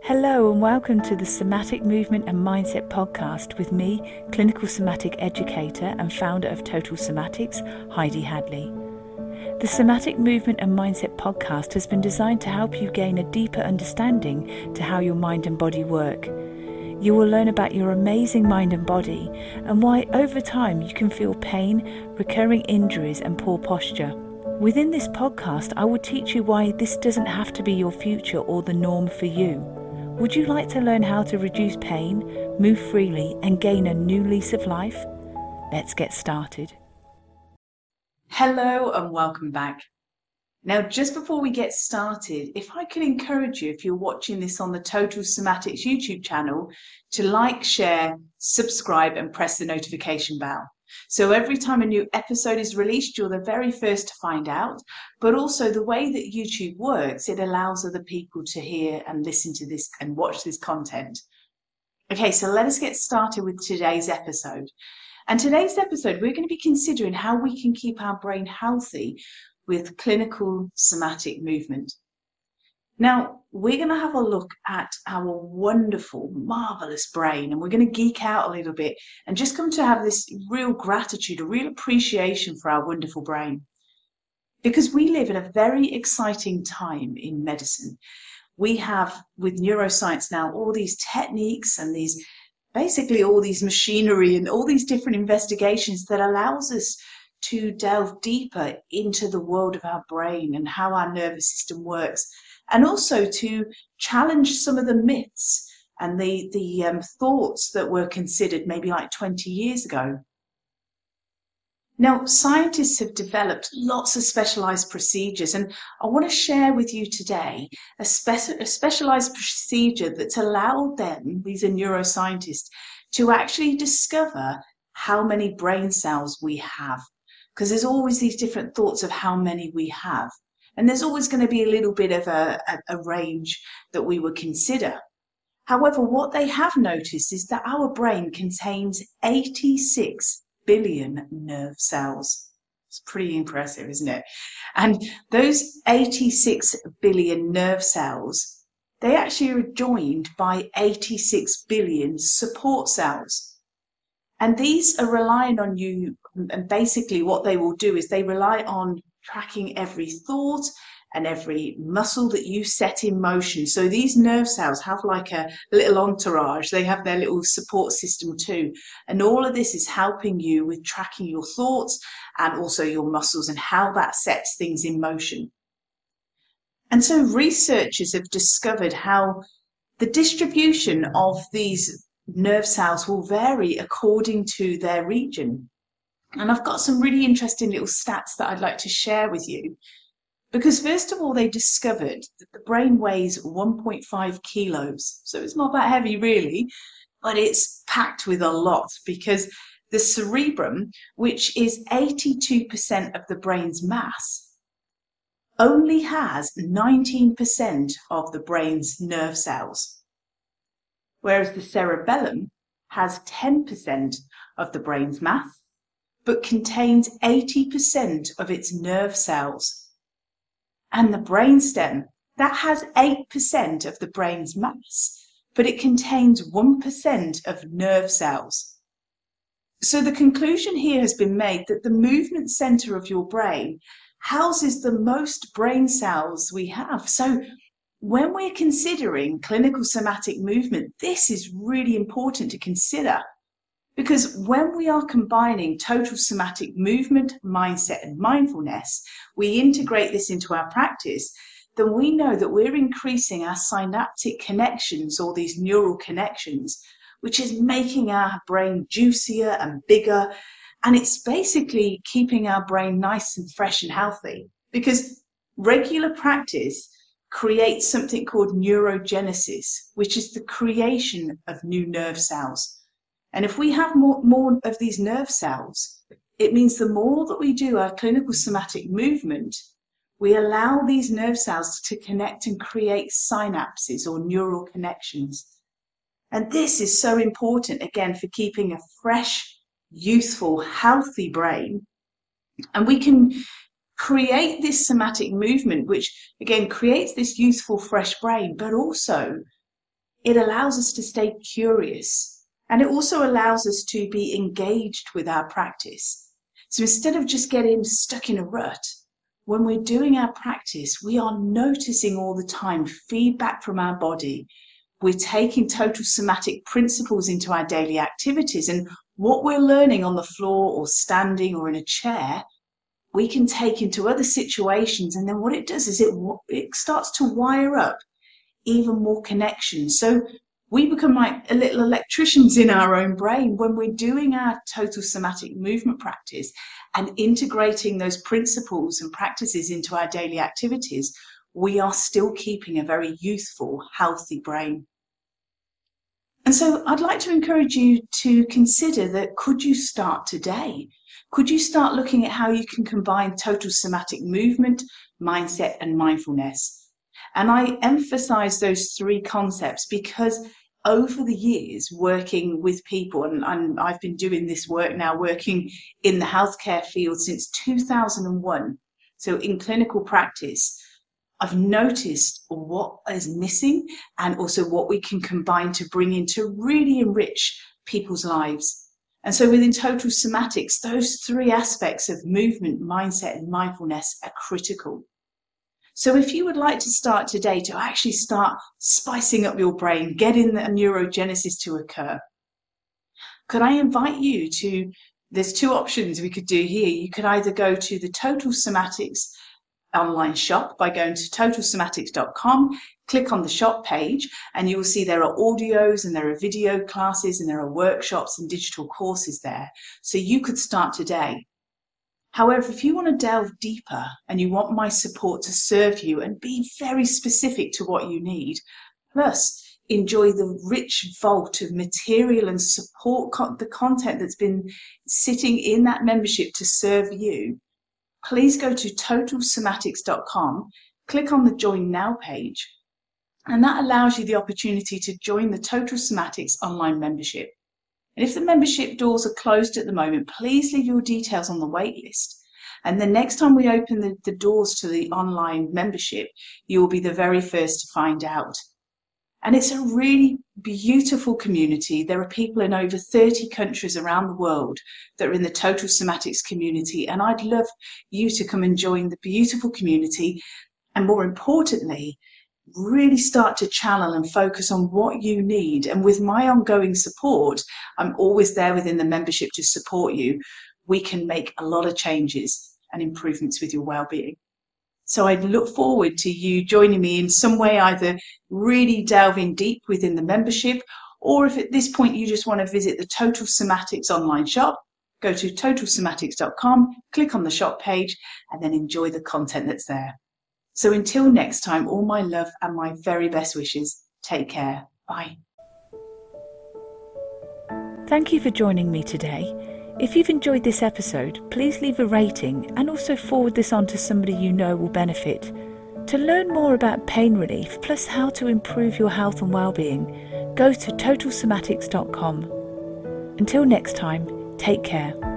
Hello and welcome to the Somatic Movement and Mindset podcast with me, clinical somatic educator and founder of Total Somatics, Heidi Hadley. The Somatic Movement and Mindset podcast has been designed to help you gain a deeper understanding to how your mind and body work. You will learn about your amazing mind and body and why over time you can feel pain, recurring injuries and poor posture. Within this podcast, I will teach you why this doesn't have to be your future or the norm for you. Would you like to learn how to reduce pain, move freely, and gain a new lease of life? Let's get started. Hello and welcome back. Now, just before we get started, if I could encourage you, if you're watching this on the Total Somatics YouTube channel, to like, share, subscribe, and press the notification bell. So every time a new episode is released, you're the very first to find out. But also the way that YouTube works, it allows other people to hear and listen to this and watch this content. Okay, so let us get started with today's episode. And today's episode, we're going to be considering how we can keep our brain healthy with clinical somatic movement. Now, we're going to have a look at our wonderful, marvelous brain, and we're going to geek out a little bit and just come to have this real gratitude, a real appreciation for our wonderful brain. Because we live in a very exciting time in medicine. We have, with neuroscience now, all these techniques and basically all these machinery and all these different investigations that allows us to delve deeper into the world of our brain and how our nervous system works, and also to challenge some of the myths and the thoughts that were considered maybe like 20 years ago. Now, scientists have developed lots of specialized procedures, and I want to share with you today a specialized procedure that's allowed them, these are neuroscientists, to actually discover how many brain cells we have. Because there's always these different thoughts of how many we have. And there's always going to be a little bit of a range that we would consider. However, what they have noticed is that our brain contains 86 billion nerve cells. It's pretty impressive, isn't it? And those 86 billion nerve cells, they actually are joined by 86 billion support cells. And these are relying on you, and basically what they will do is they rely on tracking every thought and every muscle that you set in motion. So these nerve cells have like a little entourage. They have their little support system too. And all of this is helping you with tracking your thoughts and also your muscles and how that sets things in motion. And so researchers have discovered how the distribution of these nerve cells will vary according to their region. And I've got some really interesting little stats that I'd like to share with you. Because first of all, they discovered that the brain weighs 1.5 kilos. So it's not that heavy really, but it's packed with a lot, because the cerebrum, which is 82% of the brain's mass, only has 19% of the brain's nerve cells. Whereas the cerebellum has 10% of the brain's mass, but contains 80% of its nerve cells. And the brainstem, that has 8% of the brain's mass, but it contains 1% of nerve cells. So the conclusion here has been made that the movement center of your brain houses the most brain cells we have. So when we're considering clinical somatic movement, this is really important to consider, because when we are combining total somatic movement, mindset, and mindfulness, we integrate this into our practice, then we know that we're increasing our synaptic connections, or these neural connections, which is making our brain juicier and bigger. And it's basically keeping our brain nice and fresh and healthy, because regular practice creates something called neurogenesis, which is the creation of new nerve cells. And if we have more of these nerve cells, it means the more that we do our clinical somatic movement, we allow these nerve cells to connect and create synapses or neural connections. And this is so important, again, for keeping a fresh, youthful, healthy brain. And we can create this somatic movement, which again creates this youthful, fresh brain, but also It allows us to stay curious, and it also allows us to be engaged with our practice. So instead of just getting stuck in a rut, when we're doing our practice, we are noticing all the time feedback from our body. We're taking total somatic principles into our daily activities, and what we're learning on the floor or standing or in a chair, we can take into other situations. And then what it does is it starts to wire up even more connections. So we become like little electricians in our own brain when we're doing our total somatic movement practice and integrating those principles and practices into our daily activities. We are still keeping a very youthful, healthy brain. And so I'd like to encourage you to consider that, could you start today? Could you start looking at how you can combine total somatic movement, mindset, and mindfulness? And I emphasize those three concepts because over the years working with people, and I've been doing this work now, working in the healthcare field since 2001, so in clinical practice, I've noticed what is missing and also what we can combine to bring in to really enrich people's lives. And so within total somatics, those three aspects of movement, mindset, and mindfulness are critical. So if you would like to start today to actually start spicing up your brain, getting the neurogenesis to occur, could I invite you to, there's two options we could do here. You could either go to the Total Somatics online shop by going to totalsomatics.com, click on the shop page, and you will see there are audios and there are video classes and there are workshops and digital courses there. So you could start today. However, if you want to delve deeper and you want my support to serve you and be very specific to what you need, plus enjoy the rich vault of material and support the content that's been sitting in that membership to serve you, please go to totalsomatics.com, click on the Join Now page, and that allows you the opportunity to join the Total Somatics online membership. And if the membership doors are closed at the moment, please leave your details on the wait list. And the next time we open the doors to the online membership, you will be the very first to find out. And it's a really beautiful community. There are people in over 30 countries around the world that are in the Total Somatics community. And I'd love you to come and join the beautiful community. And more importantly, really start to channel and focus on what you need. And with my ongoing support, I'm always there within the membership to support you. We can make a lot of changes and improvements with your well-being. So I'd look forward to you joining me in some way, either really delving deep within the membership, or if at this point you just want to visit the Total Somatics online shop, go to totalsomatics.com, click on the shop page, and then enjoy the content that's there. So until next time, all my love and my very best wishes. Take care. Bye. Thank you for joining me today. If you've enjoyed this episode, please leave a rating and also forward this on to somebody you know will benefit. To learn more about pain relief, plus how to improve your health and well-being, go to totalsomatics.com. Until next time, take care.